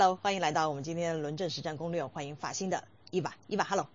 欢迎来到我们今天的轮证实战攻略，欢迎法新的伊娃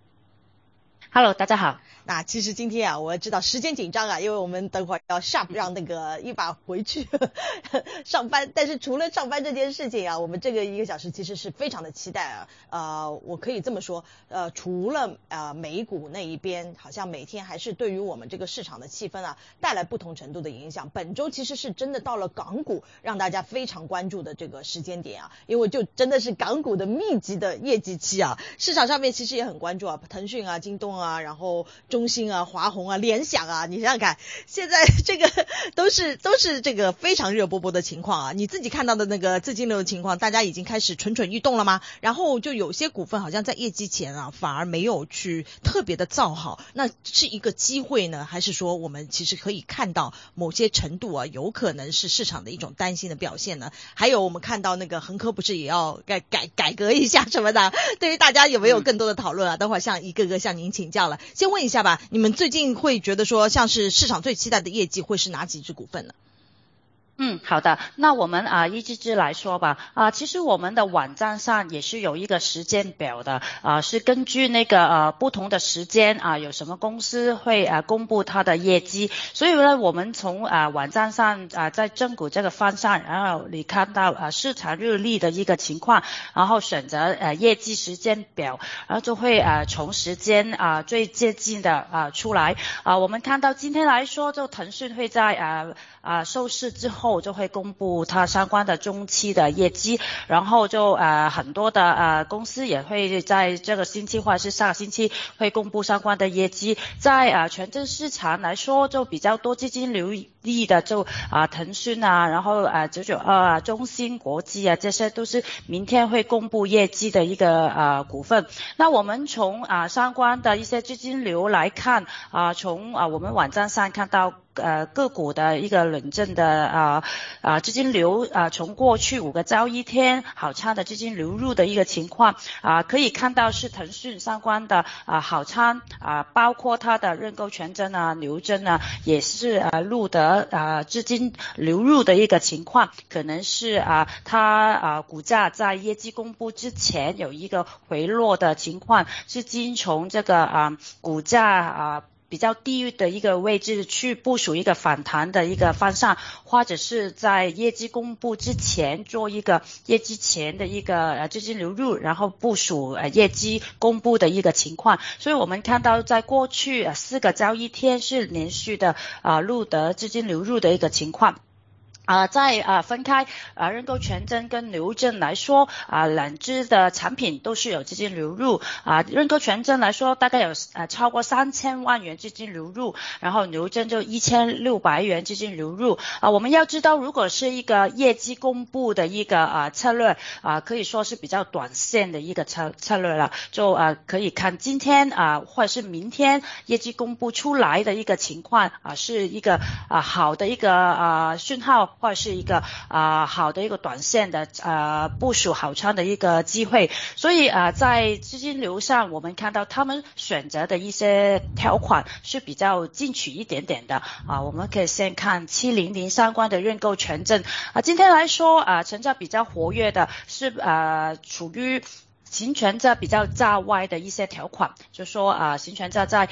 ，Hello， 大家好。 那其实今天我知道时间紧张因为我们等会儿要让那个伊娃回去上班，但是除了上班这件事情我们这个1个小时其实是非常的期待我可以这么说，除了美股那一边好像每天还是对于我们这个市场的气氛带来不同程度的影响，本周其实是真的到了港股让大家非常关注的这个时间点因为就真的是港股的密集的业绩期市场上面其实也很关注腾讯京东然后中兴华虹联想你想想看，现在这个都是这个非常热波波的情况你自己看到的那个资金流的情况，大家已经开始蠢蠢欲动了吗？然后就有些股份好像在业绩前反而没有去特别的造好，那是一个机会呢，还是说我们其实可以看到某些程度有可能是市场的一种担心的表现呢？还有我们看到那个恒科不是也要改革一下什么的，对于大家有没有更多的讨论等会儿一个个向您请教了。先问一下吧，你们最近会觉得说像是市场最期待的业绩会是哪几只股份呢？ 好的，那我们一只只来说吧。其实我们的网站上也是有一个时间表的是根据那个不同的时间有什么公司会公布它的业绩，所以呢我们从网站上在正股这个方向，然后你看到市场日历的一个情况，然后选择业绩时间表，然后就会从时间最接近的出来我们看到今天来说，就腾讯会在收市之后就会公布它相关的中期的业绩，然后就很多的公司也会在这个星期或者是下个星期会公布相关的业绩。在权证市场来说，就比较多基金留意的就腾讯然后992中芯国际这些都是明天会公布业绩的一个股份。那我们从相关的一些资金流来看从我们网站上看到个股的一个轮证的资金流从过去5个交易天好仓的资金流入的一个情况可以看到是腾讯相关的好仓包括它的认购权证牛证也是录得资金流入的一个情况，可能是它股价在业绩公布之前有一个回落的情况，资金从这个股价比较低的一个位置去部署一个反弹的一个方向，或者是在业绩公布之前做一个业绩前的一个资金流入，然后部署业绩公布的一个情况。所以我们看到在过去4个交易天是连续的录得资金流入的一个情况。再分开认购权证跟牛证来说两只的产品都是有资金流入认购权证来说大概有超过3000万元资金流入，然后牛证就1600元资金流入我们要知道，如果是一个业绩公布的一个策略可以说是比较短线的一个策略了，就可以看今天或者是明天业绩公布出来的一个情况是一个好的一个讯号，或者是一个好的一个短线的部署好仓的一个机会。所以在资金流上我们看到他们选择的一些条款是比较进取一点点的我们可以先看700相关的认购权证今天来说成交比较活跃的是处于行权价比较价外的一些条款，就说行权价在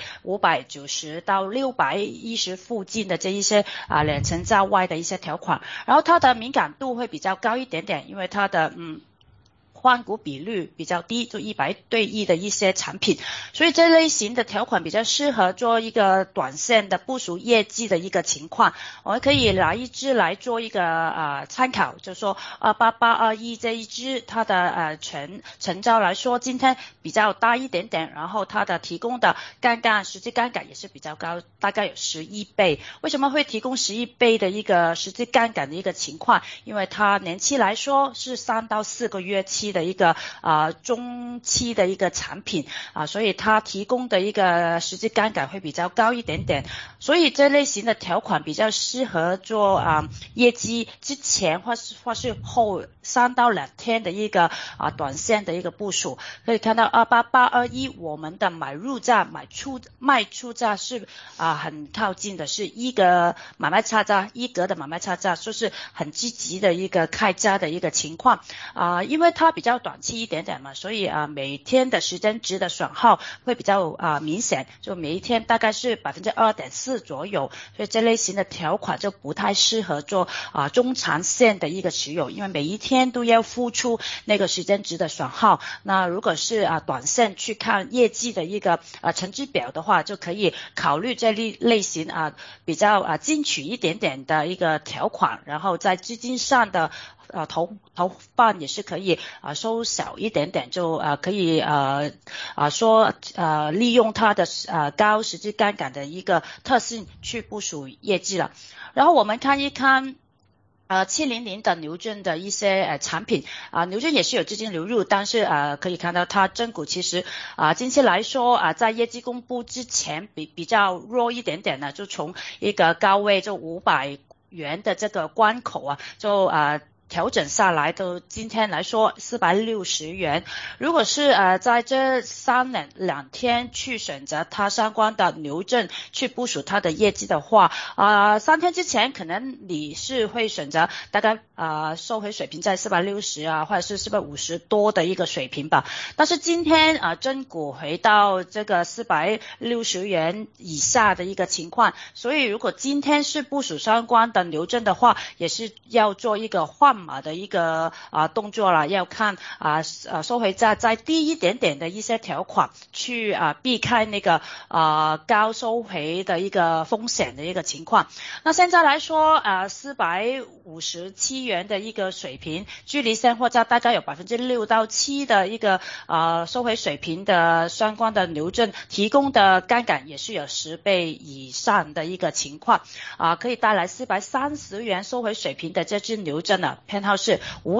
590到610附近的这一些2成价外的一些条款，然后它的敏感度会比较高一点点，因为它的换股比率比较低，就100:1的一些产品，所以这类型的条款比较适合做一个短线的部署业绩的一个情况。我们可以拿一支来做一个参考，就说28821这一支它的成交来说今天比较大一点点，然后它的提供的实际杠杆也是比较高，大概有11倍。为什么会提供11倍的一个实际杠杆的一个情况？因为它年期来说是3到4个月期的一个中期的一个产品所以它提供的一个实际杠杆会比较高一点点，所以这类型的条款比较适合做业绩之前或是后3到2天的一个短线的一个部署。可以看到28821我们的买入价卖出价是很靠近的，是一格买卖差价的买卖差价，就是很积极的一个开价的一个情况因为它比较短期一点点嘛，所以每天的时间值的损耗会比较明显，就每一天大概是 2.4% 左右，所以这类型的条款就不太适合做中长线的一个持有，因为每一天都要付出那个时间值的损耗。那如果是短线去看业绩的一个成绩表的话，就可以考虑这类型比较进取一点点的一个条款，然后在资金上的投放也是可以收小一点点，就可以利用它的高实际杠杆的一个特性去部署业绩了。然后我们看一看700的牛证的一些产品牛证也是有资金流入，但是可以看到它正股其实近期来说在业绩公布之前比较弱一点点呢，就从一个高位就500元的这个关口就调整下来，到今天来说460元。如果是在这两天去选择它相关的牛证去部署它的业绩的话3天之前可能你是会选择大概收回水平在460或者是450多的一个水平吧。但是今天正股回到这个460元以下的一个情况，所以如果今天是部署相关的牛证的话，也是要做一个换码的一个动作了，要看收回再低一点点的一些条款，去避开那个高收回的一个风险的一个情况。那现在来说457元的一个水平，距离现货价大概有 6%到7% 的一个收回水平的相关的牛证提供的杠杆也是有10倍以上的一个情况可以带来430元收回水平的这支牛证偏好是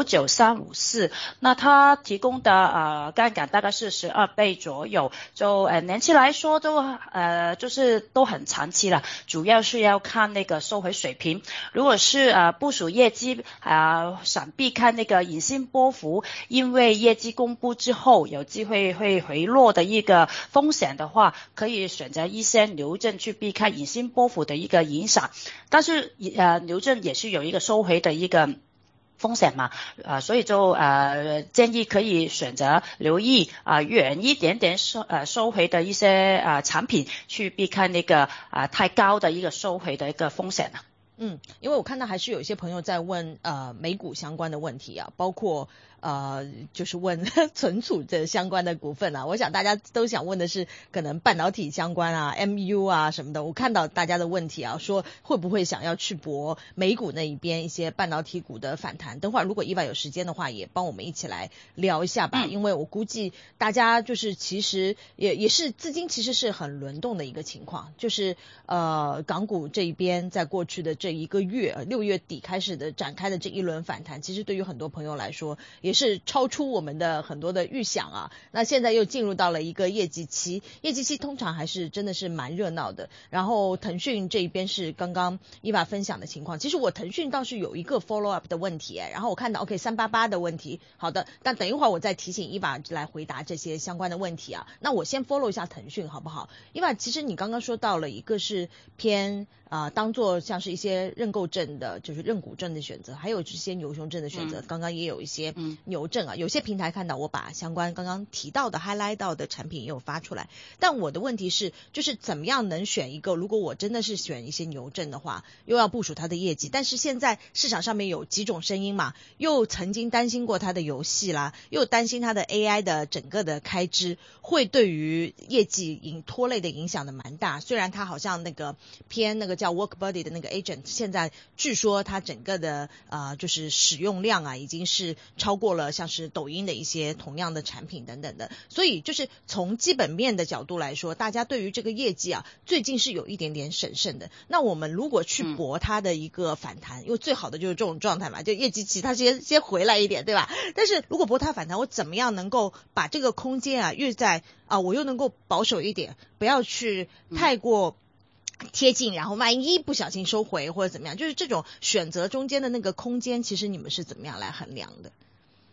59354，那它提供的杠杆大概是12倍左右，就年期来说都就是都很长期了，主要是要看那个收回水平。如果是部署业绩想避开那个隐性波幅，因为业绩公布之后有机会会回落的一个风险的话，可以选择一些牛证去避开隐性波幅的一个影响。但是牛证也是有一个收回的一个风险嘛所以就建议可以选择留意远一点点收回的一些产品，去避开那个太高的一个收回的一个风险因为我看到还是有一些朋友在问美股相关的问题包括就是问存储这相关的股份我想大家都想问的是可能半导体相关MU什么的。我看到大家的问题说会不会想要去博美股那一边一些半导体股的反弹。等会儿如果Eva有时间的话，也帮我们一起来聊一下吧因为我估计大家就是其实也是资金其实是很轮动的一个情况，就是港股这一边在过去的这一个月6月底开始的展开的这一轮反弹，其实对于很多朋友来说也是超出我们的很多的预想那现在又进入到了一个业绩期，业绩期通常还是真的是蛮热闹的。然后腾讯这一边是刚刚Eva分享的情况，其实我腾讯倒是有一个 follow up 的问题然后我看到 388的问题，好的，但等一会儿我再提醒Eva来回答这些相关的问题那我先 follow 一下腾讯好不好？Eva，其实你刚刚说到了一个是偏当做像是一些认购证的，就是认股证的选择，还有这些牛熊证的选择刚刚也有一些牛证有些平台看到我把相关刚刚提到的 highlight 到的产品也有发出来。但我的问题是就是怎么样能选一个，如果我真的是选一些牛证的话，又要部署它的业绩，但是现在市场上面有几种声音嘛，又曾经担心过它的游戏啦，又担心它的 AI 的整个的开支会对于业绩拖累的影响的蛮大。虽然它好像那个偏那个叫 WorkBuddy 的那个 agent， 现在据说它整个的就是使用量已经是超过了像是抖音的一些同样的产品等等的。所以就是从基本面的角度来说，大家对于这个业绩最近是有一点点审慎的。那我们如果去博它的一个反弹因为最好的就是这种状态嘛，就业绩期它先回来一点，对吧？但是如果博它反弹，我怎么样能够把这个空间越在我又能够保守一点，不要去太过贴近，然后万一不小心收回或者怎么样，就是这种选择中间的那个空间，其实你们是怎么样来衡量的？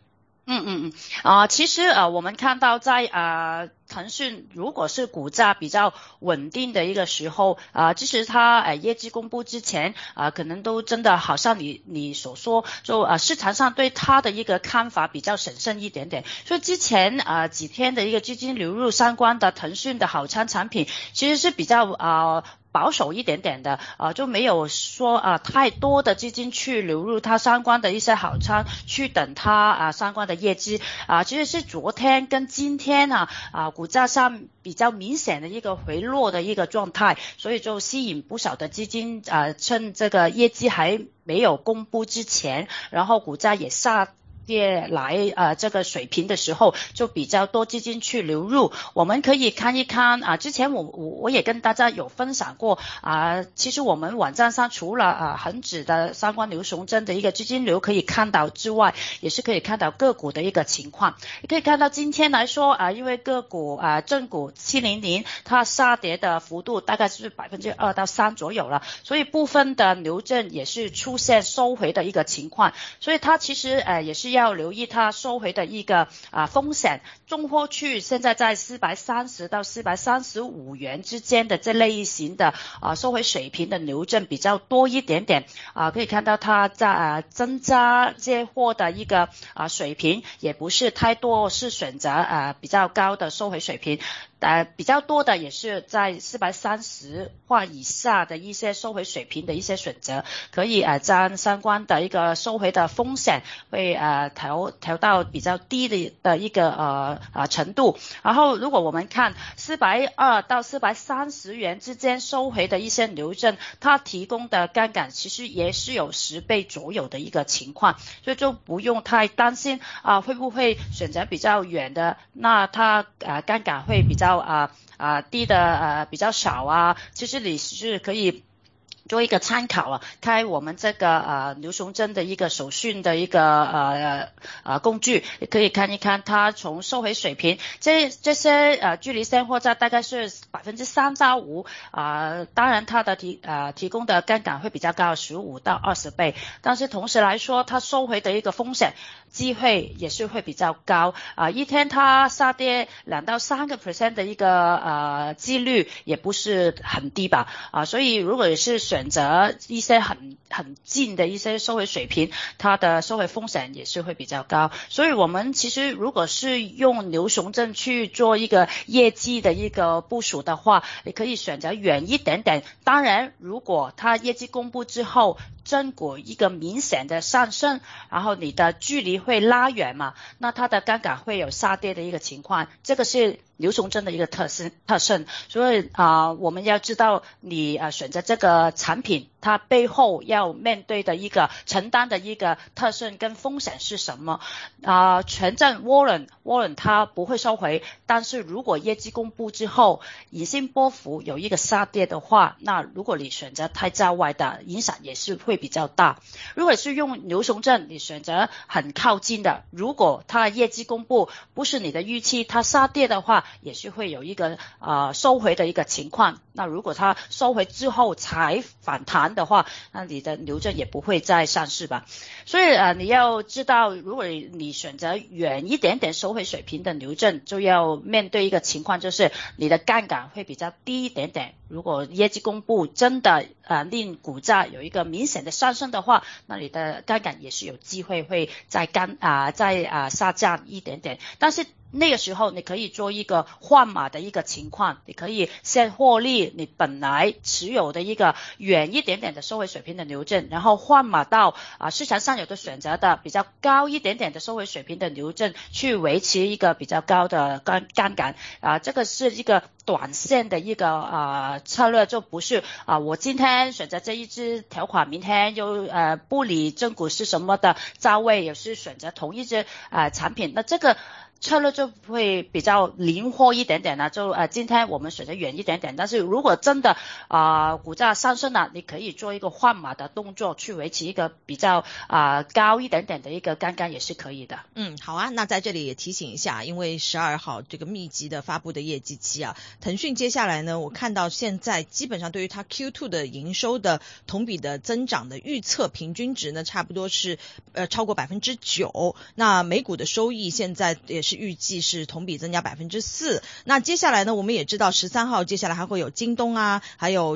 其实我们看到在腾讯如果是股价比较稳定的一个时候即使它业绩公布之前可能都真的好像你所说，就市场上对它的一个看法比较审慎一点点，所以之前几天的一个资金流入相关的腾讯的好仓产品其实是比较保守一点点的就没有说太多的资金去流入它相关的一些好仓去等它相关的业绩其实是昨天跟今天股价上比较明显的一个回落的一个状态，所以就吸引不少的资金趁这个业绩还没有公布之前，然后股价也下跌来这个水平的时候，就比较多资金去流入。我们可以看一看之前我也跟大家有分享过其实我们网站上除了恒指的相关牛熊证的一个资金流可以看到之外，也是可以看到个股的一个情况。也可以看到今天来说因为个股正股700它下跌的幅度大概是2%到3%左右了，所以部分的牛证也是出现收回的一个情况，所以它其实也是要留意它收回的一个风险。中货区现在在430到435元之间的这类型的收回水平的牛证比较多一点点可以看到它在增加接货的一个水平也不是太多，是选择比较高的收回水平比较多的也是在430或以下的一些收回水平的一些选择，可以将相关的一个收回的风险会调到比较低的一个程度。然后如果我们看420到430元之间收回的一些牛证，它提供的杠杆其实也是有10倍左右的一个情况，所以就不用太担心会不会选择比较远的，那它杠杆会比较低的比较少其实你是可以做一个参考开我们这个牛熊证的一个手讯的一个工具，也可以看一看它从收回水平这些距离现货价大概是3%到5%当然它的提供的杠杆会比较高，15到20倍，但是同时来说它收回的一个风险机会也是会比较高一天它下跌2到3% 的一个几率也不是很低吧所以如果是选择一些很近的一些收回水平，它的收回风险也是会比较高。所以我们其实如果是用牛熊证去做一个业绩的一个部署的话，你可以选择远一点点。当然如果它业绩公布之后正股一个明显的上升，然后你的距离会拉远嘛，那它的杠杆会有下跌的一个情况，这个是牛熊证的一个特性。所以我们要知道你选择这个产品它背后要面对的一个承担的一个特性跟风险是什么权证 Warrant 它不会收回，但是如果业绩公布之后隐性波幅有一个下跌的话，那如果你选择太在外的影响也是会比较大。如果是用牛熊证你选择很靠近的，如果它业绩公布不是你的预期，它下跌的话也是会有一个收回的一个情况。那如果它收回之后才反弹的话，那你的牛证也不会再上市吧。所以你要知道，如果你选择远一点点收回水平的牛证，就要面对一个情况，就是你的杠杆会比较低一点点。如果业绩公布真的令股价有一个明显的上升的话，那你的杠杆也是有机会会再下降一点点。但是那个时候你可以做一个换码的一个情况，你可以先获利你本来持有的一个远一点点的收回水平的牛证，然后换码到市场上有的选择的比较高一点点的收回水平的牛证，去维持一个比较高的杠杆这个是一个短线的一个策略，就不是我今天选择这一支条款，明天又不理正股是什么的价位，也是选择同一支产品。那这个策略就会比较灵活一点点了，就今天我们选择远一点点，但是如果真的股价上升了，你可以做一个换码的动作，去维持一个比较高一点点的一个杠杆也是可以的。 好啊，那在这里也提醒一下，因为12号这个密集的发布的业绩期啊，腾讯接下来呢，我看到现在基本上对于它 Q2 的营收的同比的增长的预测平均值呢，差不多是超过 9%， 那每股的收益现在也是预计是同比增加 4%。 那接下来呢，我们也知道13号接下来还会有京东啊，还有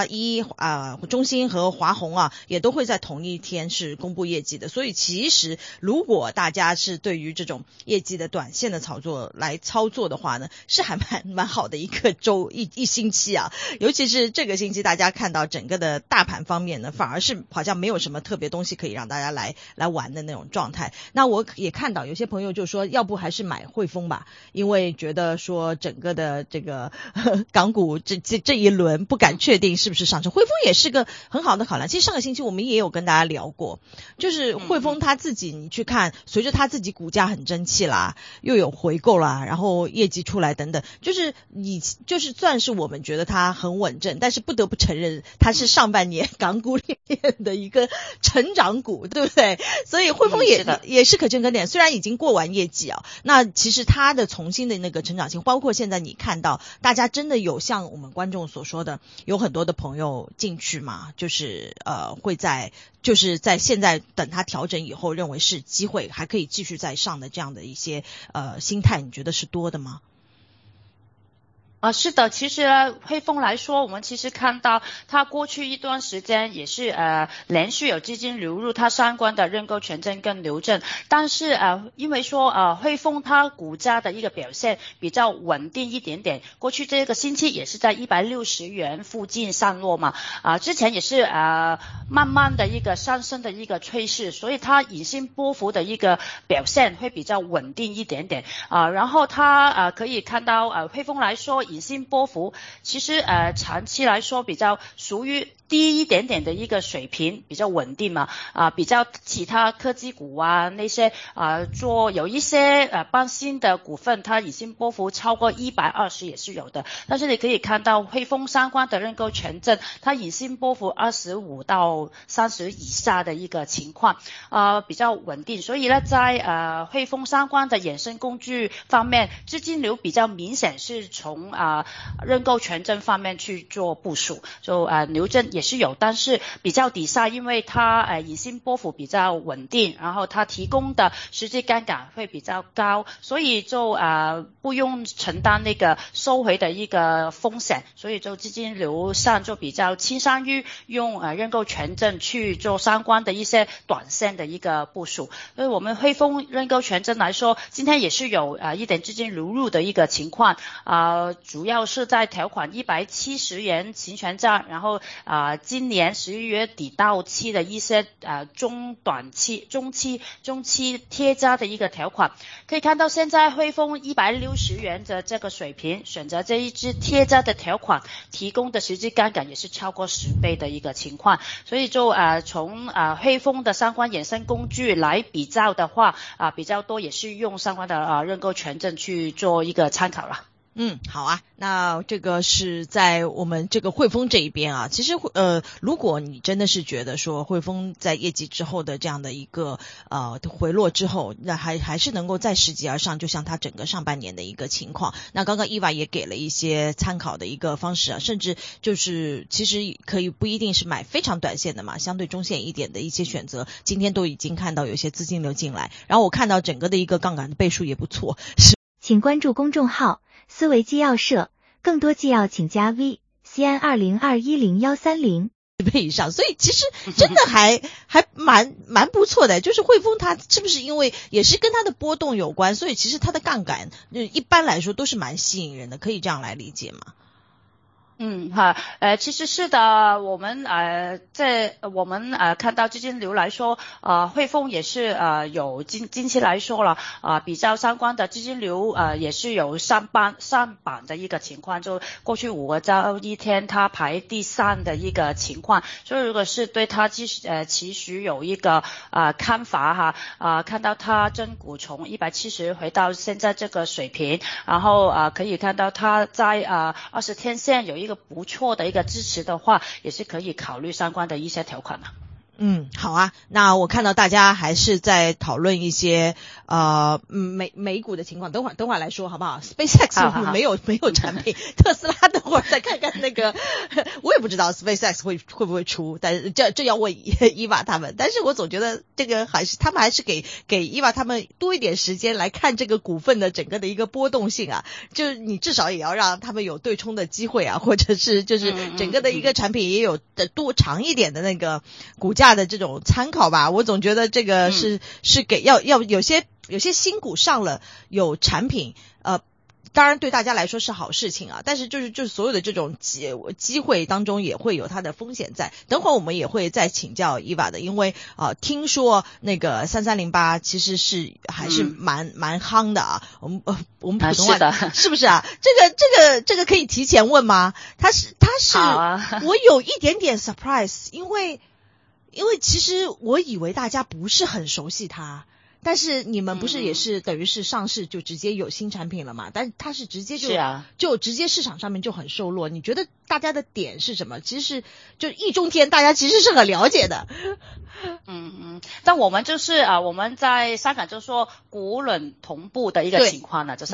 981中兴和华虹啊，也都会在同一天是公布业绩的。所以其实如果大家是对于这种业绩的短线的操作的话呢，是还蛮好的一个一星期啊。尤其是这个星期大家看到整个的大盘方面呢，反而是好像没有什么特别东西可以让大家来玩的那种状态。那我也看到有些朋友就说要不还是买汇丰吧，因为觉得说整个的这个港股这一轮不敢确定是不是上升，汇丰也是个很好的考量。其实上个星期我们也有跟大家聊过，就是汇丰他自己你去看，随着他自己股价很争气啦，又有回购啦，然后业绩出来等等，就是算是我们觉得它很稳阵，但是不得不承认它是上半年港股里面的一个成长股，对不对？所以汇丰也是可圈可点，虽然已经过完业绩啊，那其实它的重新的那个成长性，包括现在你看到大家真的有像我们观众所说的，有很多的朋友进去嘛，就是就是在现在等它调整以后，认为是机会还可以继续再上的这样的一些心态，你觉得是多的吗？ 是的，其实汇丰来说，我们其实看到它过去一段时间也是连续有资金流入它相关的认购权证跟留证，但是因为说汇丰它股价的一个表现比较稳定一点点，过去这个星期也是在160元附近上落嘛，之前也是慢慢的一个上升的一个趋势，所以它隐性波幅的一个表现会比较稳定一点点然后它可以看到汇丰来说隐性波幅其实长期来说比较属于低一点点的一个水平，比较稳定嘛比较其他科技股那些做有一些半新的股份，它隐性波幅超过120也是有的，但是你可以看到汇丰相关的认购权证，它隐性波幅25到30以下的一个情况比较稳定，所以呢在汇丰相关的衍生工具方面，资金流比较明显是从认购权证方面去做部署，就留证也是有，但是比较底下，因为它隐性波幅比较稳定，然后它提供的实际杠杆会比较高，所以就不用承担那个收回的一个风险，所以就资金流上就比较倾向于用认购权证去做相关的一些短线的一个部署。所以我们汇丰认购权证来说，今天也是有一点资金流入的一个情况主要是在条款170元期权价，然后今年11月底到期的一些中期贴加的一个条款，可以看到现在汇丰160元的这个水平，选择这一支贴加的条款提供的实际杠杆也是超过10倍的一个情况，所以就从汇丰的相关衍生工具来比较的话比较多也是用相关的认购权证去做一个参考了。 好啊，那这个是在我们这个汇丰这一边啊，其实如果你真的是觉得说汇丰在业绩之后的这样的一个回落之后，那还是能够再拾级而上，就像它整个上半年的一个情况。那刚刚伊娃也给了一些参考的一个方式甚至就是其实可以不一定是买非常短线的嘛，相对中线一点的一些选择，今天都已经看到有些资金流进来，然后我看到整个的一个杠杆的倍数也不错。 请关注公众号思维纪要社，更多纪要请加 V CN20210130 倍以上，所以其实真的还蛮不错的。就是汇丰它是不是因为也是跟它的波动有关，所以其实它的杠杆一般来说都是蛮吸引人的，可以这样来理解吗？ 其实是的，我们看到资金流来说，汇丰也是有近期来说了比较相关的资金流也是有上榜的一个情况，就过去5个交易天它排第3的一个情况，所以如果是对它其实有一个看法看到它正股从170回到现在这个水平，然后可以看到它在20天线有一个不错的一个支持的话，也是可以考虑相关的一些条款的。 好啊，那我看到大家还是在讨论一些美股的情况，等会儿来说好不好 ？SpaceX 我们没有产品，特斯拉等会儿再看看那个，我也不知道 SpaceX 会不会出，但是这要问伊娃他们，但是我总觉得这个他们还是给伊娃他们多一点时间来看这个股份的整个的一个波动性啊，就是你至少也要让他们有对冲的机会啊，或者是就是整个的一个产品也有多长一点的那个股价的这种参考吧。我总觉得这个是给要有些新股上了有产品，当然对大家来说是好事情啊，但是就是所有的这种机会当中也会有它的风险在。等会儿我们也会再请教伊娃的，因为听说那个3308其实是还是蛮夯的啊。我们普通话是不是啊？这个可以提前问吗？它是我有一点点 surprise， 因为其实我以为大家不是很熟悉它。但是你们不是也是等于是上市就直接有新产品了嘛？但它是直接就直接市场上面就很受落。你觉得大家的点是什么？其实是就易中天大家其实是很了解的。 但我们就是我们在香港就说股轮同步的一个情况呢，就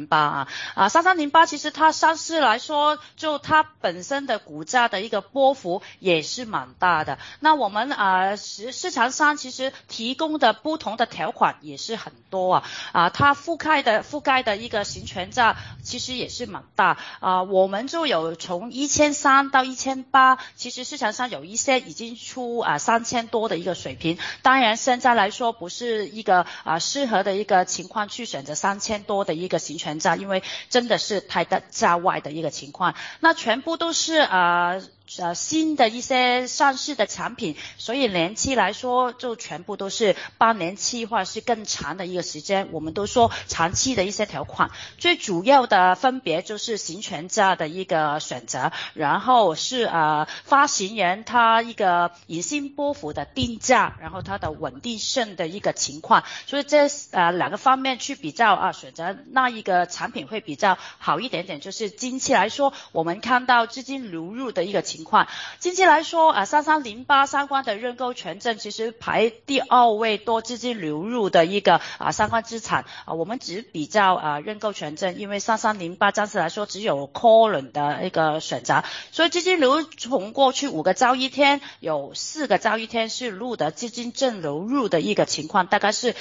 33083308其实它上市来说，就它本身的股价的一个波幅也是蛮大的。那我们市场上其实提供的不同的条款也是很多它覆盖的一个行权价其实也是蛮大我们就有从1300到1800，其实市场上有一些已经出3000多的一个水平。当然现在来说不是一个适合的一个情况去选择3000多的一个行权价，因为真的是太大价外的一个情况。那全部都是新的一些上市的产品，所以年期来说就全部都是8年期或者是更长的一个时间，我们都说长期的一些条款。最主要的分别就是行权价的一个选择，然后是发行人他一个隐性波幅的定价，然后它的稳定性的一个情况，所以这两个方面去比较选择那一个产品会比较好一点点。就是近期来说我们看到资金流入的一个情况，近期来说3308相关的认购权证其实排第2位多资金流入的一个相关资产我们只比较认购权证，因为3308暂时来说只有 call 轮的一个选择，所以资金流从过去5个交易天有4个交易天是录的资金正流入的一个情况，大概是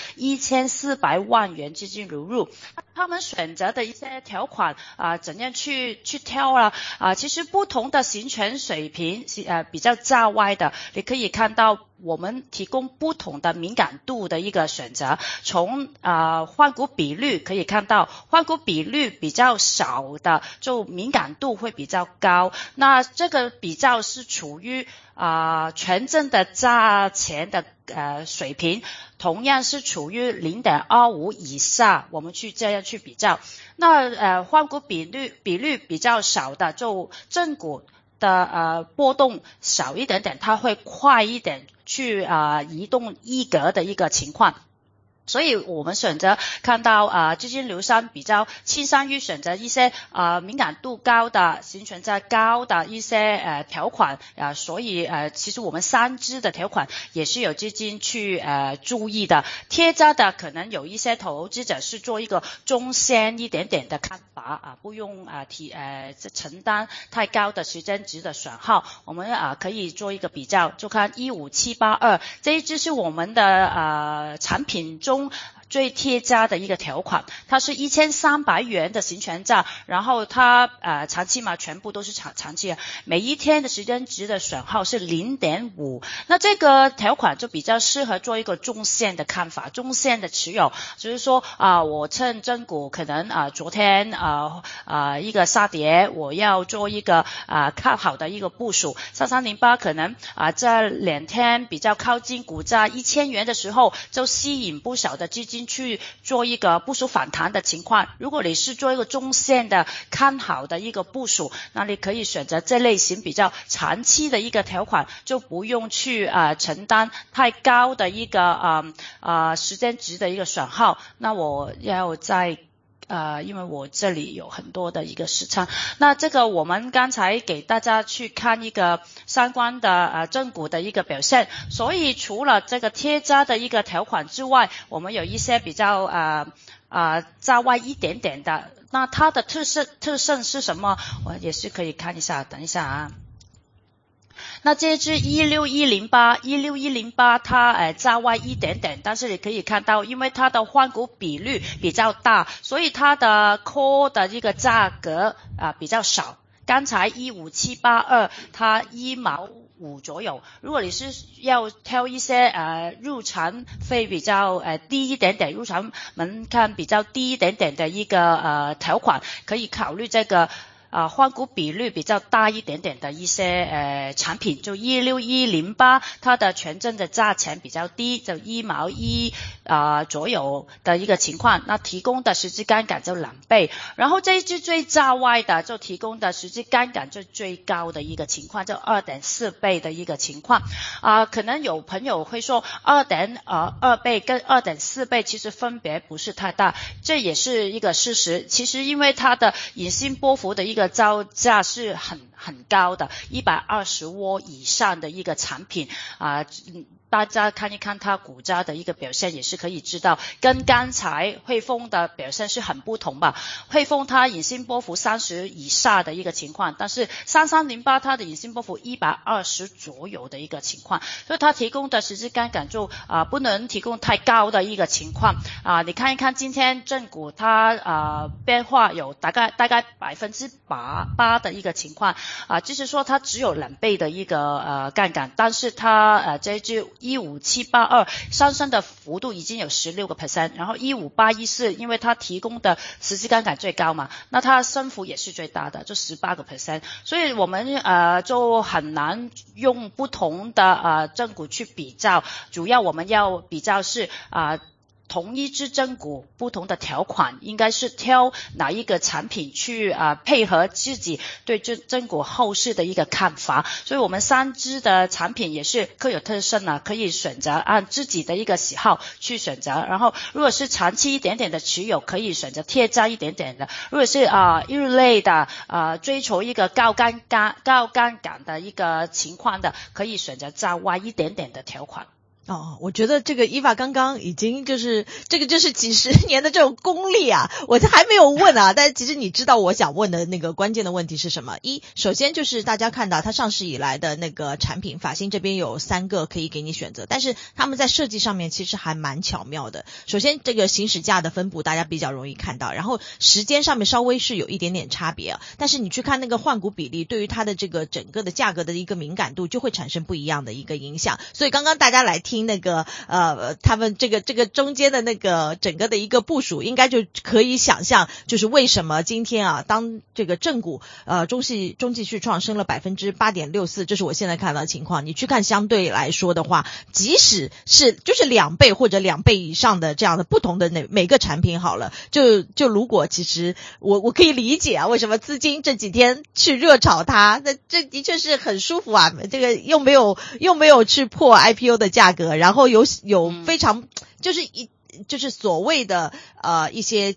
1400万元资金流入。他们选择的一些条款怎样去挑其实不同的行权水平比较价外的，你可以看到我们提供不同的敏感度的一个选择。从换股比率可以看到，换股比率比较少的就敏感度会比较高，那这个比较是处于权证的价钱的水平同样是处于 0.25 以下，我们这样去比较。那换股比率比较少的，就正股的波动少一点点，它会快一点去移动一格的一个情况。所以我们选择看到资金流上比较倾向于选择一些敏感度高的行权价高的一些条款所以其实我们3支的条款也是有资金去注意的。贴价的可能有一些投资者是做一个中线一点点的看法不用承担太高的时间值的损耗，我们可以做一个比较，就看15782这一支是我们的产品中最贴价的一个条款，它是1300元的行权价，然后它长期嘛，全部都是长期，每一天的时间值的损耗是 0.5。 那这个条款就比较适合做一个中线的看法，中线的持有，就是说我趁正股可能昨天一个杀跌，我要做一个看好的一个部署。3308可能这2天比较靠近股价1000元的时候，就吸引不少的基金去做一个部署反弹的情况。如果你是做一个中线的看好的一个部署，那你可以选择这类型比较长期的一个条款，就不用去承担太高的一个时间值的一个损耗。那我要再因为我这里有很多的一个时长，那这个我们刚才给大家去看一个相关的正股的一个表现。所以除了这个贴价的一个条款之外，我们有一些比较价外一点点的，那它的特性是什么？我也是可以看一下，等一下那这支16108它价外一点点，但是你可以看到因为它的换股比率比较大，所以它的 call 的一个价格比较少。刚才15782它1毛5左右，如果你是要挑一些入场费比较低一点点，入场门槛比较低一点点的一个条款，可以考虑这个换股比率比较大一点点的一些产品，就16108它的权证的价钱比较低，就1毛1左右的一个情况，那提供的实际杠杆就2倍。然后这一支最价外的就提供的实际杠杆就最高的一个情况，就 2.4 倍的一个情况。可能有朋友会说 2.2 倍跟 2.4 倍其实分别不是太大，这也是一个事实。其实因为它的引信波幅的一个造价是很高的，120窝以上的一个产品大家看一看它股价的一个表现，也是可以知道跟刚才汇丰的表现是很不同吧。汇丰它引信波幅30以下的一个情况，但是3308它的引信波幅120左右的一个情况，所以它提供的实际杠杆就不能提供太高的一个情况你看一看今天正股它变化有大概 8% 的一个情况就是说它只有2倍的一个杠杆，但是它这支15782上升的幅度已经有 16%， 然后15814因为它提供的实际杠杆最高嘛，那它升幅也是最大的，就 18%， 所以我们就很难用不同的正股去比较，主要我们要比较是同一支正股不同的条款，应该是挑哪一个产品去配合自己对这正股后市的一个看法。所以我们3支的产品也是各有特色可以选择按自己的一个喜好去选择。然后如果是长期一点点的持有，可以选择贴价一点点的；如果是日类的追求一个高杠杆的一个情况的，可以选择价外一点点的条款。 我觉得这个伊娃刚刚已经就是这个就是几十年的这种功力我还没有问但是其实你知道我想问的那个关键的问题是什么？首先就是大家看到它上市以来的那个产品，法兴这边有3个可以给你选择，但是他们在设计上面其实还蛮巧妙的。首先这个行使价的分布大家比较容易看到，然后时间上面稍微是有一点点差别但是你去看那个换股比例，对于它的这个整个的价格的一个敏感度就会产生不一样的一个影响。所以刚刚大家来听那个他们这个中间的那个整个的一个部署，应该就可以想象就是为什么今天当这个正股中继续创升了 8.64%， 这是我现在看到的情况。你去看相对来说的话，即使是就是2倍或者2倍以上的这样的不同的每个产品好了，就如果其实我可以理解为什么资金这几天去热炒它，那这的确是很舒服这个又没有去破 IPO 的价格，然后有非常就是所谓的一些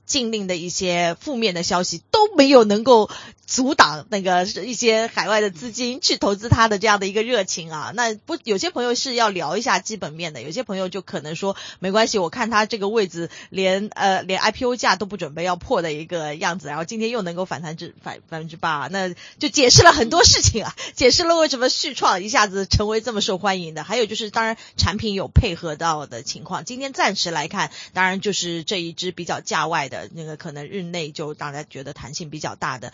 禁令的一些负面的消息都没有能够阻挡那个一些海外的资金去投资它的这样的一个热情啊。那不，有些朋友是要聊一下基本面的，有些朋友就可能说没关系，我看它这个位置连 IPO 价都不准备要破的一个样子，然后今天又能够反弹至8%，那就解释了很多事情啊，解释了为什么续创一下子成为这么受欢迎的。还有就是当然产品有配合到的情况，今天暂时来看，当然就是这一支比较价外的那个可能日内就大家觉得弹性比较大的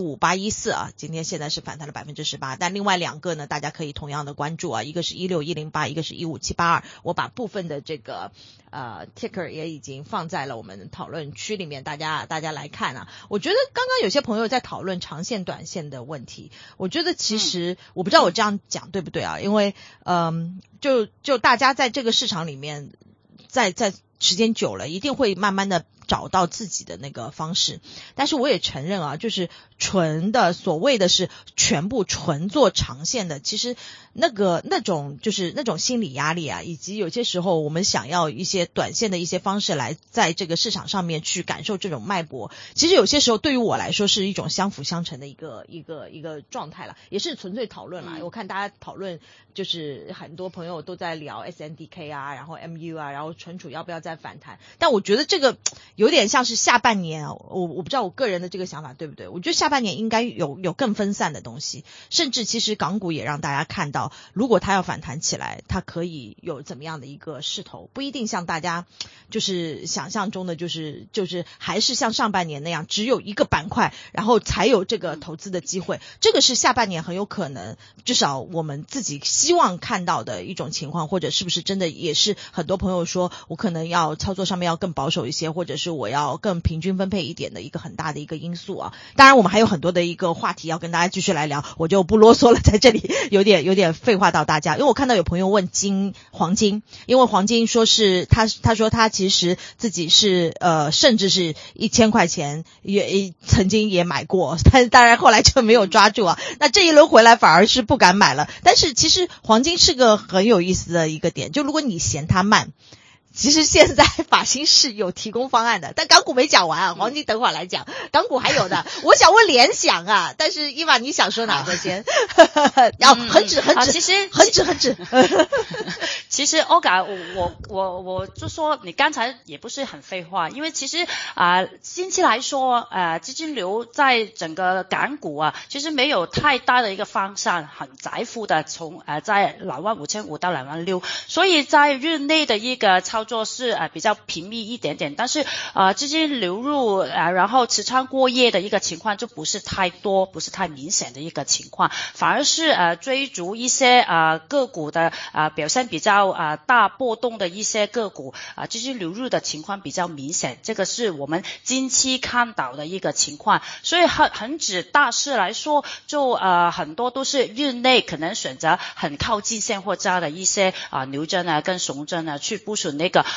15814啊，今天现在是反弹了18%，但另外两个呢大家可以同样的关注啊，一个是16108，一个是15782，我把部分的这个ticker 也已经放在了我们讨论区里面，大家来看啊。我觉得刚刚有些朋友在讨论长线短线的问题，我觉得其实我不知道我这样讲对不对啊，因为就大家在这个市场里面在时间久了一定会慢慢的找到自己的那个方式，但是我也承认啊，就是纯的所谓的是全部纯做长线的，其实那种就是那种心理压力啊，以及有些时候我们想要一些短线的一些方式来在这个市场上面去感受这种脉搏，其实有些时候对于我来说是一种相辅相成的一个状态了，也是纯粹讨论啦。我看大家讨论就是很多朋友都在聊 SNDK 啊，然后 MU 啊，然后存储要不要再反弹，但我觉得这个有点像是下半年啊，我不知道我个人的这个想法对不对，我觉得下半年应该有更分散的东西，甚至其实港股也让大家看到，如果它要反弹起来，它可以有怎么样的一个势头，不一定像大家就是想象中的就是还是像上半年那样只有一个板块，然后才有这个投资的机会，这个是下半年很有可能至少我们自己希望看到的一种情况，或者是不是真的也是很多朋友说我可能要操作上面要更保守一些，或者是我要更平均分配一点的一个很大的一个因素啊。当然我们还有很多的一个话题要跟大家继续来聊，我就不啰嗦了，在这里有点废话到大家。因为我看到有朋友问黄金，因为黄金说是他说他其实自己是甚至是1000块钱也曾经也买过，但当然后来就没有抓住啊。那这一轮回来反而是不敢买了。但是其实黄金是个很有意思的一个点，就如果你嫌它慢，其实现在法新是有提供方案的，但港股没讲完啊，黄金等会儿来讲，港股还有的。我想问联想啊，但是伊娃你想说哪个先？要很指， 其实很指。 其实欧嘎，我就说你刚才也不是很废话，因为其实近期来说资金流在整个港股啊，其实没有太大的一个方向，很窄幅的从在25500到26000，所以在日内的一个操作是比较频密一点点，但是资金流入然后持仓过夜的一个情况就不是太多，不是太明显的一个情况，反而是追逐一些个股的表现比较大波动的一些个股资金流入的情况比较明显，这个是我们近期看到的一个情况。所以恒指大势来说，就很多都是日内可能选择很靠近现货价的一些牛证跟熊证去部署那个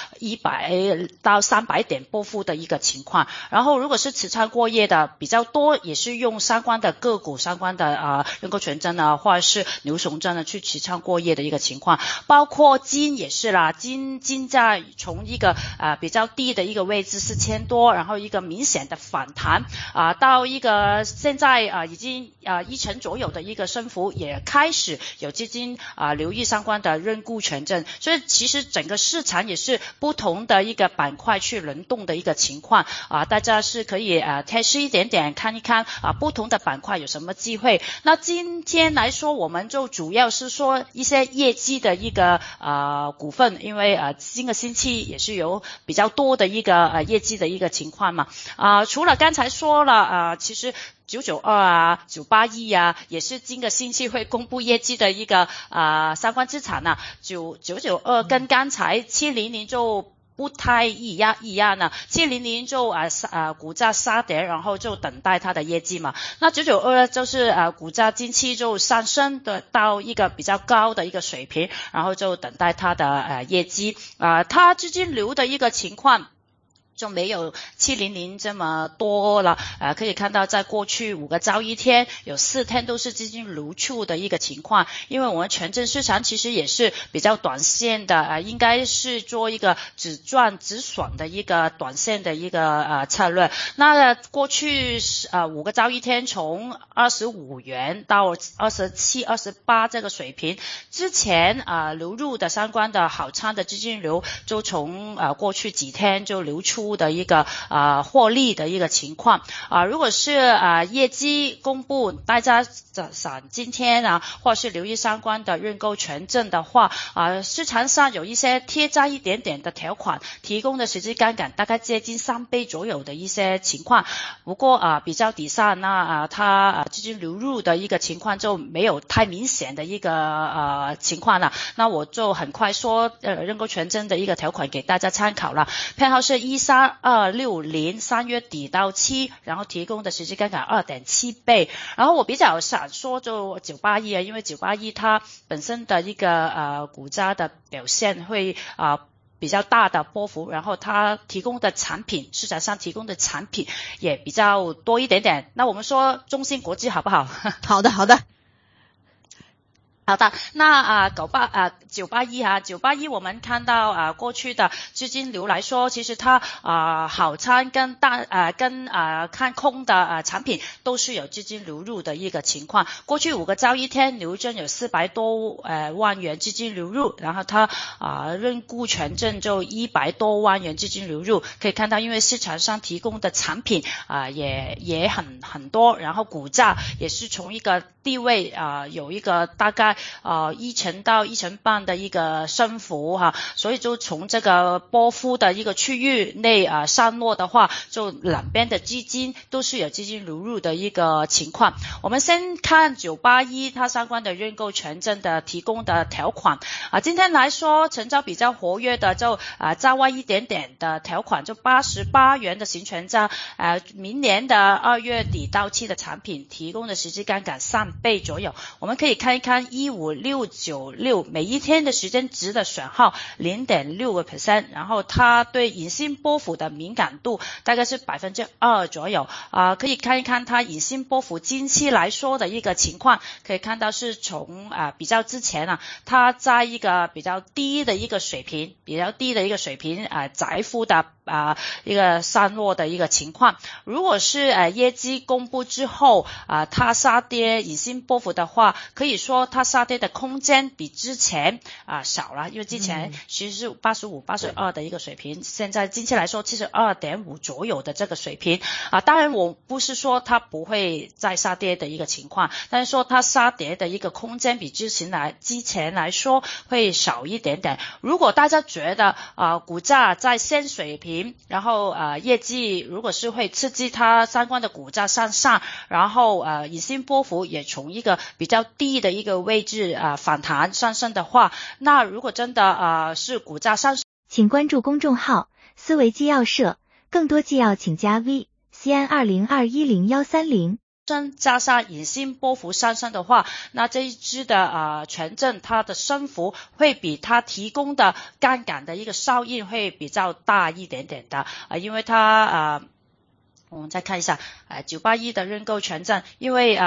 100到300点波幅的一个情况。然后如果是持仓过夜的比较多，也是用相关的个股相关的认购权证或者是牛熊证去持仓过夜的一个情况。包括金也是啦，金价从一个比较低的一个位置4000多，然后一个明显的反弹到一个现在已经1成左右的一个升幅，也开始有资金留意相关的认购权证。所以其实整个市场也是不同的一个板块去轮动的一个情况大家是可以贴实一点点看一看不同的板块有什么机会。那今天来说我们就主要是说一些业绩的一个股份，因为今个星期也是有比较多的一个业绩的一个情况嘛除了刚才说了其实992981也是今个星期会公布业绩的一个相关资产992跟刚才700就不太一样呢，700就股价杀跌，然后就等待它的业绩嘛。那992就是股价近期就上升的到一个比较高的一个水平，然后就等待它的业绩它资金流的一个情况就没有700这么多了，可以看到在过去5个交易天有4天都是资金流出的一个情况，因为我们权证市场其实也是比较短线的，应该是做一个只赚止损的一个短线的一个策略。那过去5个交易天从25元到27、28这个水平，之前流入的相关的好仓的资金流就从过去几天就流出的一个获利的一个情况如果是业绩公布，大家想今天或者是留意相关的认购权证的话市场上有一些贴在一点点的条款，提供的实际杠杆大概接近3倍左右的一些情况，不过比较底下那它资金流入的一个情况就没有太明显的一个情况了。那我就很快说认购权证的一个条款给大家参考了，偏好是13260 3月底到期，然后提供的实际杠杆 2.7 倍。然后我比较想说就981因为981它本身的一个股价的表现会比较大的波幅，然后它提供的产品，市场上提供的产品也比较多一点点。那我们说中芯国际好不好？ 好的好的。 好的，那981我们看到过去的资金流来说，其实它好仓跟看空的产品都是有资金流入的一个情况。过去5个交易天流证有400多万元资金流入，然后它认沽权证就100多万元资金流入。可以看到因为市场上提供的产品也很多，然后股价也是从一个地位有一个大概1成到1成半的一个升幅所以就从这个波幅的一个区域内上落的话，就两边的基金都是有资金流入的一个情况。我们先看981它相关的认购权证的提供的条款今天来说成交比较活跃的就价外一点点的条款，就88元的行权价明年的2月底到期的产品，提供的实际杠杆3倍左右。我们可以看一看15696每一天的时间值的损耗 0.6%， 然后它对隐性波幅的敏感度大概是 2% 左右可以看一看它隐性波幅近期来说的一个情况，可以看到是从比较之前它在一个比较低的一个水平窄幅的一个上落的一个情况。如果是业绩公布之后它杀跌隐性波幅的话，可以说它杀跌的空间比之前少了，因为之前其实是85、82的一个水平，现在近期来说其实 2.5 左右的这个水平当然我不是说它不会再杀跌的一个情况，但是说它杀跌的一个空间比之前来说会少一点点。如果大家觉得股价在现水平，然后业绩如果是会刺激它相关的股价向上，然后隐性波幅也从一个比较低的一个位置反弹上升的话，那如果真的是股价上升， 请关注公众号思维纪要社，更多纪要请加 VCN20210130。 加上隐性波幅上升的话，那这一支的权证它的升幅会比它提供的杠杆的一个效应会比较大一点点的因为它我们再看一下981的认购权证，因为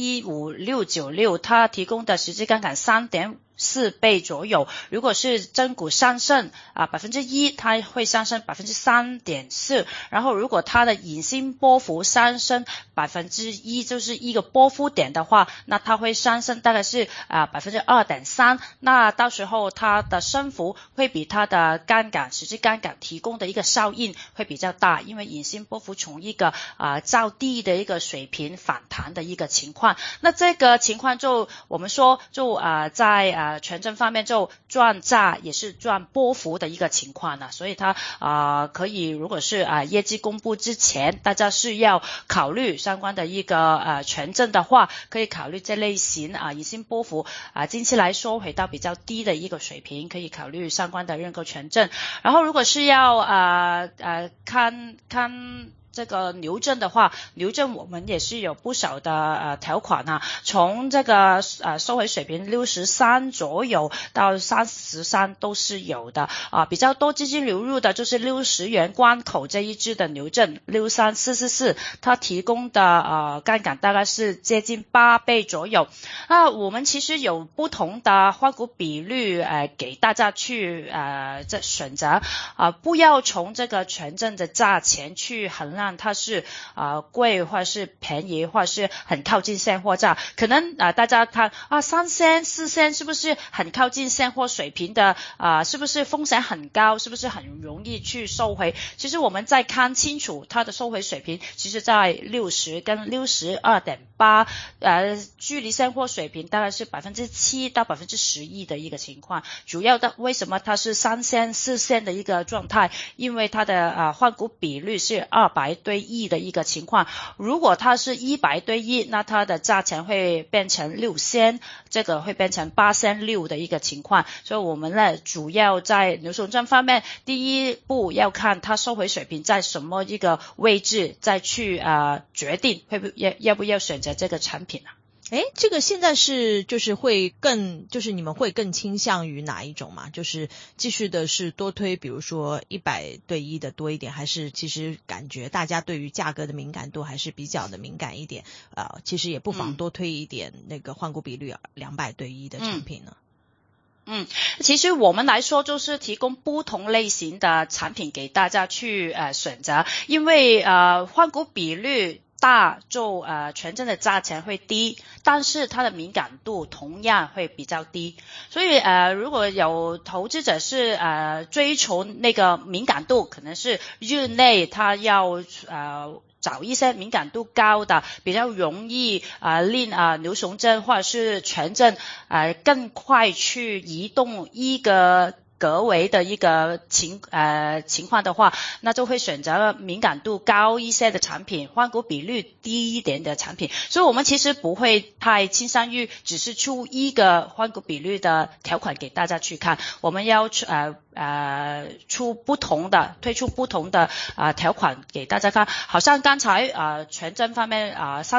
15696它提供的实际杠杆 3.4 倍左右，如果是真股上升1%它会上升 3.4%， 然后如果它的隐性波幅上升 1%， 就是一个波幅点的话，那它会上升大概是2.3%， 那到时候它的升幅会比它的杠杆实际杠杆提供的一个效应会比较大，因为隐性波幅从一个较低的一个水平反弹的一个情况。那这个情况就我们说就在权证方面就赚价也是赚波幅的一个情况所以它可以如果是业绩公布之前大家是要考虑相关的一个权证的话，可以考虑这类型隐性波幅近期来说回到比较低的一个水平，可以考虑相关的认购权证。然后如果是要看这个牛证的话，牛证我们也是有不少的条款啊，从这个收回水平63左右到33都是有的比较多资金流入的就是60元关口这一支的牛证63444，它提供的杠杆大概是接近8倍左右。我们其实有不同的换股比率给大家去这选择不要从这个权证的价钱去衡量它是贵或是便宜或是很靠近现货价。可能大家看3仙4仙是不是很靠近现货水平的是不是风险很高，是不是很容易去收回。其实我们再看清楚它的收回水平，其实在60跟 62.8 距离现货水平大概是 7% 到 11% 的一个情况。主要的为什么它是3仙4仙的一个状态，因为它的换股比率是200对1的一个情况。如果它是100对1，那它的价钱会变成6仙，这个会变成8仙6的一个情况。所以我们呢主要在牛熊证方面，第一步要看它收回水平在什么一个位置，再去决定要不要选择这个产品这个现在就是会更，就是你们会更倾向于哪一种嘛？就是继续的是多推比如说100对1的多一点，还是其实感觉大家对于价格的敏感度还是比较的敏感一点其实也不妨多推一点那个换股比率200对1的产品呢？ 其实我们来说就是提供不同类型的产品给大家去选择，因为换股比率大就权证的价钱会低，但是它的敏感度同样会比较低。所以如果有投资者是追求那个敏感度，可能是日内他要找一些敏感度高的，比较容易令牛熊证或者是权证更快去移动一个格为的一个情况的话，那就会选择敏感度高一些的产品，换股比率低一点的产品。所以我们其实不会太倾向于只是出一个换股比率的条款给大家去看，我们要推出不同的条款给大家看。好像刚才权证方面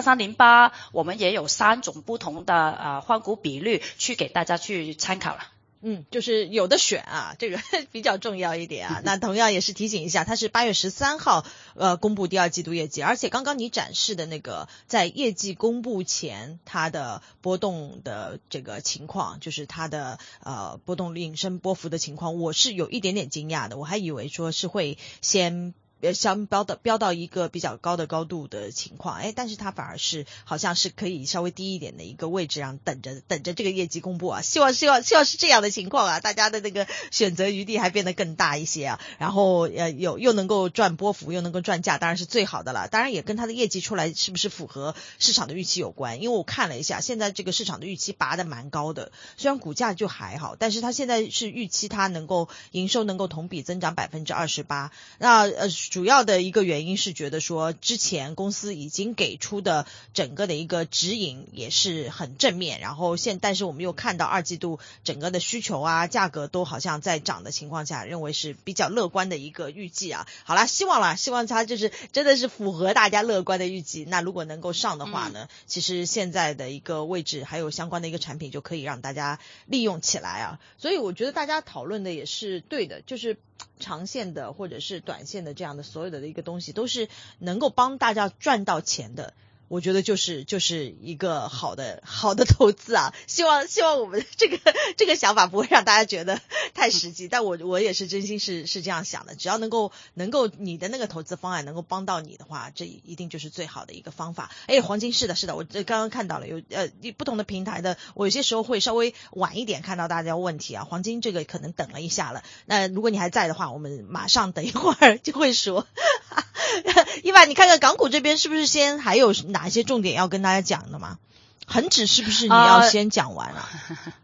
3308我们也有3种不同的换股比率去给大家去参考了。 就是有的选这个比较重要一点那同样也是提醒一下，它是8月13号公布第二季度业绩，而且刚刚你展示的那个在业绩公布前它的波动的这个情况，就是它的波动引伸波幅的情况，我是有一点点惊讶的，我还以为说是会先飙到一个比较高的高度的情况但是它反而是好像是可以稍微低一点的一个位置，让等着这个业绩公布希望是这样的情况大家的那个选择余地还变得更大一些然后又能够赚波幅，又能够赚价，当然是最好的了。当然也跟它的业绩出来是不是符合市场的预期有关，因为我看了一下，现在这个市场的预期拔得蛮高的，虽然股价就还好，但是它现在是预期它营收能够同比增长 28%。 那主要的一个原因是觉得说之前公司已经给出的整个的一个指引也是很正面，然后但是我们又看到二季度整个的需求价格都好像在涨的情况下，认为是比较乐观的一个预计好啦，希望它就是真的是符合大家乐观的预计。那如果能够上的话呢其实现在的一个位置还有相关的一个产品就可以让大家利用起来所以我觉得大家讨论的也是对的，就是长线的或者是短线的这样的所有的一个东西都是能够帮大家赚到钱的，我觉得就是一个好的投资希望我们这个想法不会让大家觉得太实际，但我也是真心是这样想的，只要能够你的那个投资方案能够帮到你的话，这一定就是最好的一个方法。黄金是的，我刚刚看到了有不同的平台的，我有些时候会稍微晚一点看到大家问题黄金这个可能等了一下了，那如果你还在的话，我们马上等一会儿就会说。一般你看看港股这边是不是先还有哪一些重点要跟大家讲的吗？恒指是不是你要先讲完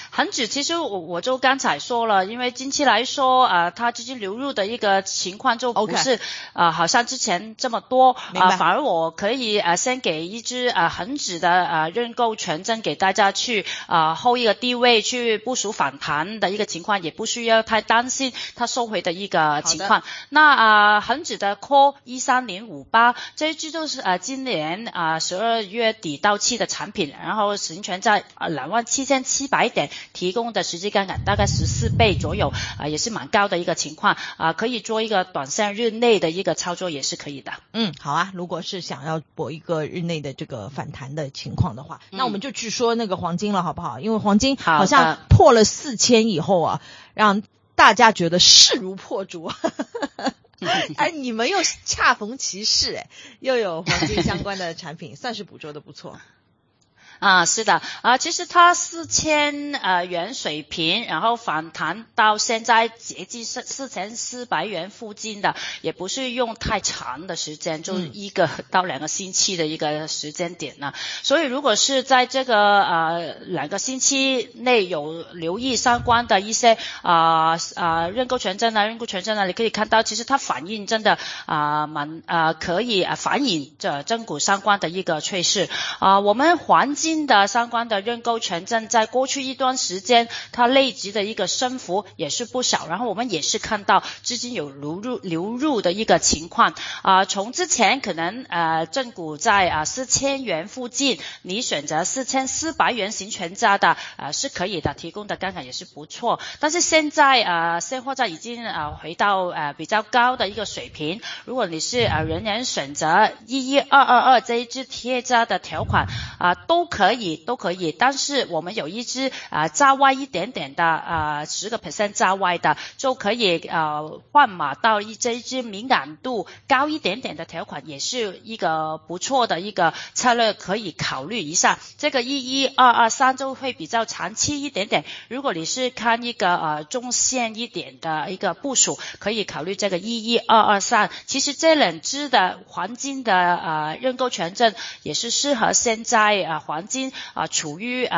恒指其实我就刚才说了，因为近期来说它资金流入的一个情况就不是好像之前这么多反而我可以先给一支恒指的认购权证给大家去hold一个低位去部署反弹的一个情况，也不需要太担心它收回的一个情况。那恒指的 call 13058这一支就是今年12月底到期的产品，然后行权在27700点，提供的实际杠杆大概14倍左右也是蛮高的一个情况可以做一个短线日内的一个操作也是可以的。 好啊，如果是想要搏一个日内的这个反弹的情况的话，那我们就去说那个黄金了好不好？因为黄金好像破了4000以后让大家觉得势如破竹你们又恰逢其时又有黄金相关的产品算是捕捉的不错。 是的其实它4000元水平，然后反弹到现在接近4400元附近的，也不是用太长的时间，就1个到2个星期的一个时间点呢。所以如果是在这个2个星期内有留意相关的一些认购权证认购权证你可以看到其实它反映真的可以反映这正股相关的一个趋势我们黄金的相关的认购权证在过去一段时间它累积的一个升幅也是不少，然后我们也是看到资金有流入的一个情况从之前可能正股在4000元附近，你选择4400元行权价的是可以的，提供的杠杆也是不错。但是现在现货价已经回到比较高的一个水平，如果你是仍然选择11222这一支贴价的条款都可以，但是我们有一支价外一点点的10% 价外的，就可以换码到这一支敏感度高一点点的条款，也是一个不错的一个策略，可以考虑一下。这个11223就会比较长期一点点，如果你是看一个中线一点的一个部署，可以考虑这个11223。其实这两支的黄金的认购权证也是适合现在黄金处于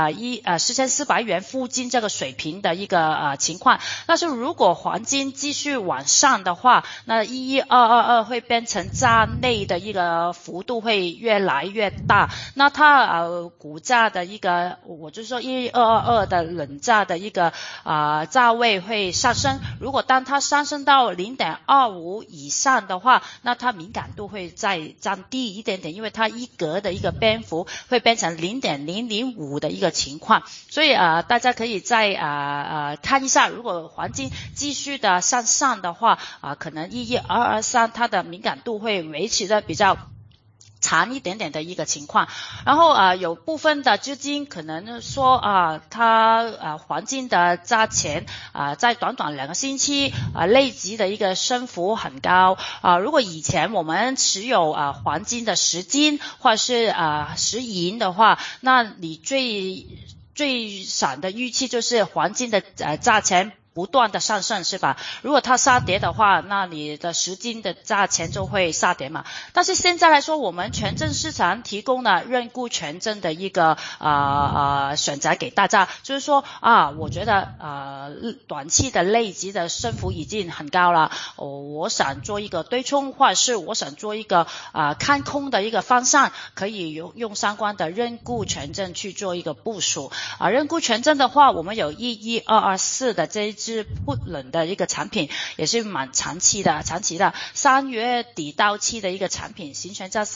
4400元附近这个水平的一个情况。但是如果黄金继续往上的话，那11222会变成价内的一个幅度会越来越大，那它股价的一个我就说11222的冷价的一个价位会上升，如果当它上升到 0.25 以上的话，那它敏感度会再降低一点点，因为它一格的一个边幅会变成 0.005 的一个情况。所以大家可以再看一下，如果黄金继续的向上的话可能11223它的敏感度会维持的比较长一点点的一个情况。然后有部分的资金可能说它黄金的价钱在短短2个星期累积的一个升幅很高如果以前我们持有黄金的10金或者是10银的话，那你最闪的预期就是黄金的价钱不断的上升，是吧？如果它下跌的话，那你的10金的价钱就会下跌嘛。但是现在来说，我们权证市场提供了认沽权证的一个选择给大家，就是说我觉得短期的累积的升幅已经很高了我想做一个对冲，或者是我想做一个看空的一个方向，可以用相关的认沽权证去做一个部署认沽权证的话，我们有11224的这一支put轮的一个产品，也是蛮长期的3月底到期的一个产品，行权在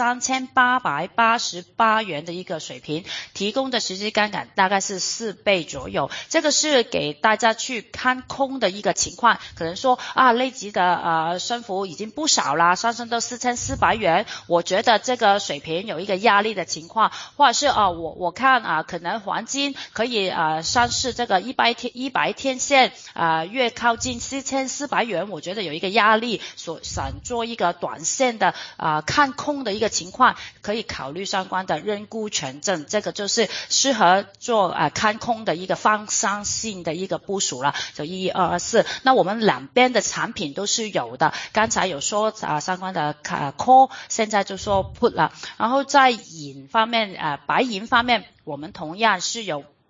3888元的一个水平，提供的实际杠杆大概是4倍左右。这个是给大家去看空的一个情况，可能说累积的升幅已经不少啦，上升到4400元，我觉得这个水平有一个压力的情况，或者是我看可能黄金可以上市这个100天线越靠近4400元，我觉得有一个压力，想做一个短线的看空的一个情况，可以考虑相关的认沽权证，这个就是适合做看空的一个方向性的一个部署了，就11224。那我们两边的产品都是有的，刚才有说相关的call， 现在就说 put 了。然后在银方面白银方面，我们同样是有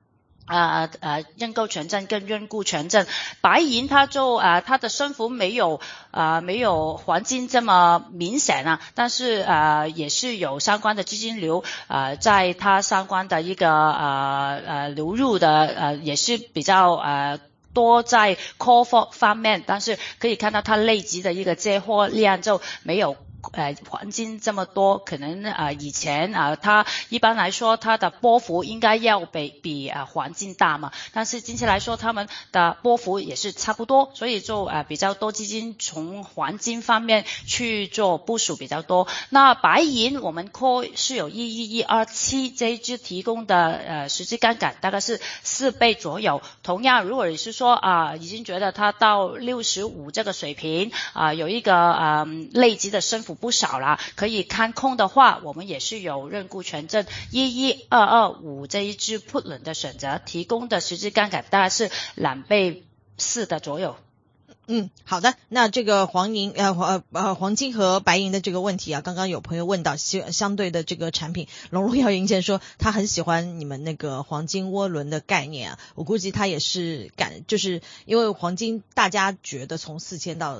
认购权证跟认沽权证，白银它就它的升幅没有黄金这么明显啊，但是也是有相关的资金流在它相关的一个流入的也是比较多在 call 方面，但是可以看到它累积的一个接货量就没有黄金这么多，可能以前它一般来说它的波幅应该要比黄金大嘛，但是近期来说他们的波幅也是差不多，所以就比较多基金从黄金方面去做部署比较多。那白银我们 call 是有11127这一支提供的实际杠杆大概是4倍左右，同样如果你是说已经觉得它到65这个水平有一个累积的升幅不少啦，可以看空的话，我们也是有认沽权证11225这一支 put 轮的选择，提供的实际杠杆大概是2倍4的左右。 好的，那这个黄金和白银的这个问题刚刚有朋友问到相对的这个产品，龙龙要银钱说他很喜欢你们那个黄金涡轮的概念我估计他也是就是因为黄金大家觉得从4000到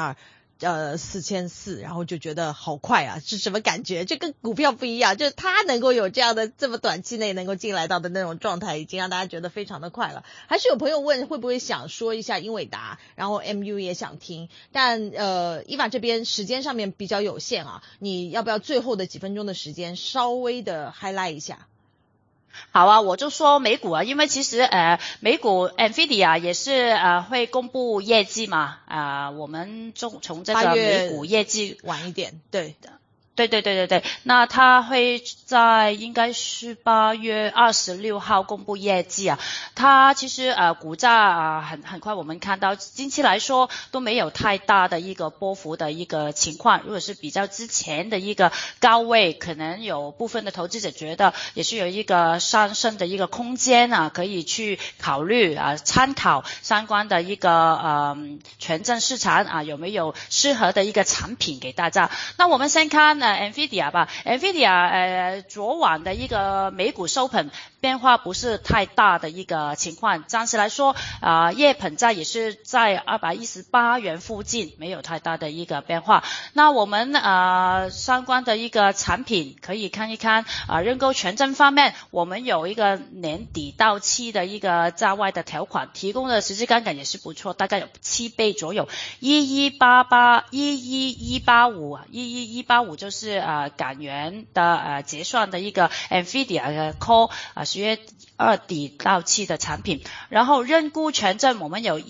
42004400，然后就觉得好快是什么感觉？这跟股票不一样，就是它能够有这样的这么短期内能够进来到的那种状态，已经让大家觉得非常的快了。还是有朋友问会不会想说一下英伟达，然后 MU 也想听，但伊娃这边时间上面比较有限你要不要最后的几分钟的时间稍微的 highlight 一下？ 好我就说美股因为其实美股 Nvidia 也是会公布业绩嘛我们从这个美股业绩晚一点，对， 那它会在应该是8月26号公布业绩它其实股价很快我们看到近期来说都没有太大的一个波幅的一个情况，如果是比较之前的一个高位，可能有部分的投资者觉得也是有一个上升的一个空间可以去考虑参考相关的一个权证市场有没有适合的一个产品给大家。那我们先看Nvidia 吧。Nvidia 昨晚的一个美股收盘变化不是太大的一个情况，暂时来说夜盘价也是在218元附近，没有太大的一个变化。那我们相关的一个产品可以看一看认购权证方面，我们有一个年底到期的一个价外的条款，提供的实际杠杆也是不错，大概有7倍左右11185就是港元的结算的一个 Nvidia 的 call10月2底到期的产品。然后认沽权证我们有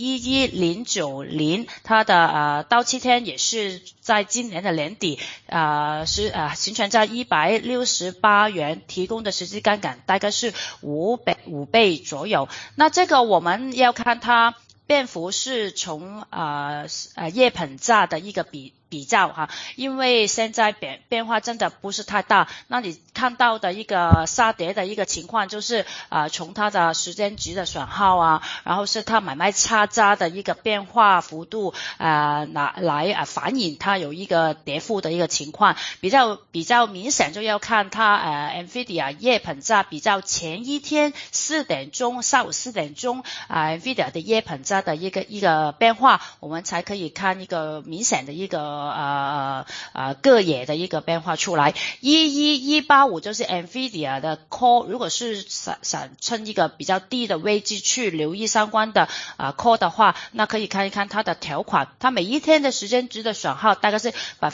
11090，它的到期天也是在今年的年底是行权在168元，提供的实际杠杆大概是5倍左右。那这个我们要看它变幅是从夜盘价的一个比较因为现在变化真的不是太大。那你看到的一个杀跌的一个情况就是从它的时间值的损耗然后是它买卖差价的一个变化幅度来反映它有一个跌幅的一个情况，比较明显就要看它Nvidia 夜盘价比较前一天4点钟下午4点钟Nvidia 的夜盘价的一个变化，我们才可以看一个明显的一个个野的一个变化出来。11185就是 Nvidia 的 call， 如果是想趁一个比较低的位置去留意相关的call 的话，那可以看一看它的条款，它每一天的时间值的损耗大概是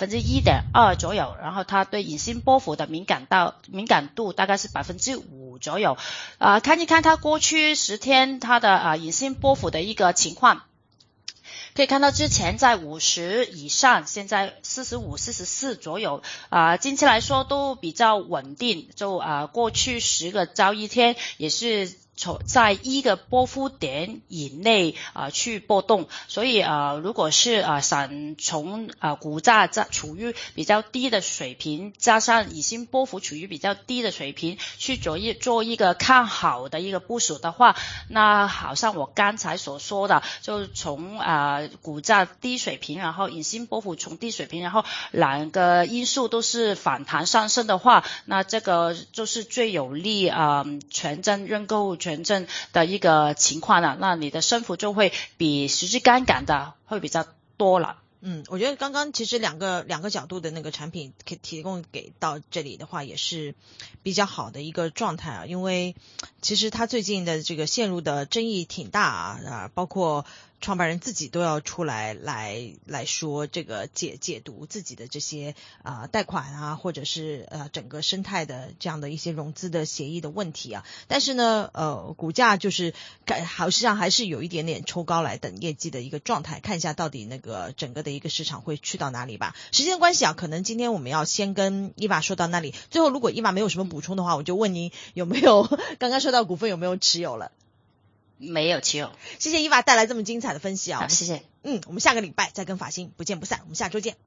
1.2% 左右，然后它对隐性波幅的敏感度大概是 5% 左右看一看它过去10天它的隐性波幅的一个情况，可以看到之前在50以上，现在45、44左右近期来说都比较稳定，就过去10个交易天也是在一个波幅点以内去波动，所以如果是想从股价处于比较低的水平，加上隐性波幅处于比较低的水平去做一个看好的一个部署的话，那好像我刚才所说的，就从股价低水平，然后隐性波幅从低水平，然后两个因素都是反弹上升的话，那这个就是最有利权证认购权证的一个情况了，那你的升幅就会比实质杠杆的会比较多了。 我觉得刚刚其实两个角度的那个产品可以提供给到这里的话，也是比较好的一个状态啊。因为其实他最近的这个陷入的争议挺大啊，包括创办人自己都要出来说这个解读自己的这些贷款啊，或者是整个生态的这样的一些融资的协议的问题啊。但是呢股价就是好像还是有一点点抽高来等业绩的一个状态，看一下到底那个整个的一个市场会去到哪里吧。时间关系啊，可能今天我们要先跟伊娃说到那里，最后如果伊娃没有什么补充的话，我就问您有没有刚刚说到股份有没有持有了。 没有持有。 谢谢伊娃带来这么精彩的分析啊。 好，谢谢。 我们下个礼拜再跟法兴不见不散，我们下周见。